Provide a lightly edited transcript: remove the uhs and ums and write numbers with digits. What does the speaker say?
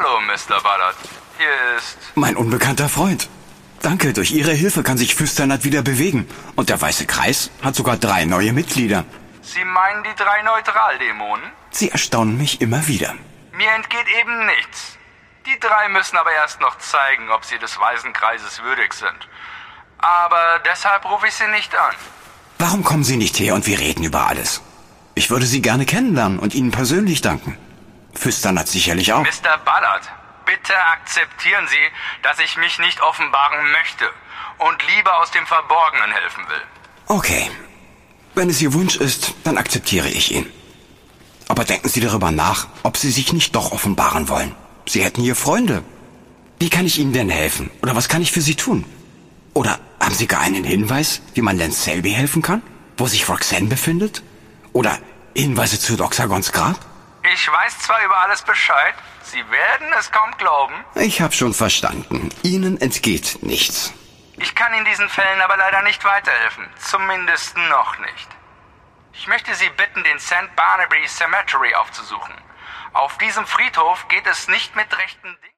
Hallo, Mr. Ballard. Hier ist... Mein unbekannter Freund. Danke, durch Ihre Hilfe kann sich Füsternat wieder bewegen. Und der Weiße Kreis hat sogar 3 neue Mitglieder. Sie meinen die 3 Neutraldämonen? Sie erstaunen mich immer wieder. Mir entgeht eben nichts. Die 3 müssen aber erst noch zeigen, ob sie des Weißen Kreises würdig sind. Aber deshalb rufe ich sie nicht an. Warum kommen Sie nicht her und wir reden über alles? Ich würde Sie gerne kennenlernen und Ihnen persönlich danken. Füsternat sicherlich auch. Mr. Ballard, bitte akzeptieren Sie, dass ich mich nicht offenbaren möchte und lieber aus dem Verborgenen helfen will. Okay. Wenn es Ihr Wunsch ist, dann akzeptiere ich ihn. Aber denken Sie darüber nach, ob Sie sich nicht doch offenbaren wollen. Sie hätten hier Freunde. Wie kann ich Ihnen denn helfen? Oder was kann ich für Sie tun? Oder haben Sie gar einen Hinweis, wie man Lance Selby helfen kann? Wo sich Roxanne befindet? Oder Hinweise zu Doxagons Grab? Ich weiß zwar über alles Bescheid, Sie werden es kaum glauben. Ich habe schon verstanden. Ihnen entgeht nichts. Ich kann in diesen Fällen aber leider nicht weiterhelfen. Zumindest noch nicht. Ich möchte Sie bitten, den St. Barnaby Cemetery aufzusuchen. Auf diesem Friedhof geht es nicht mit rechten Dingen.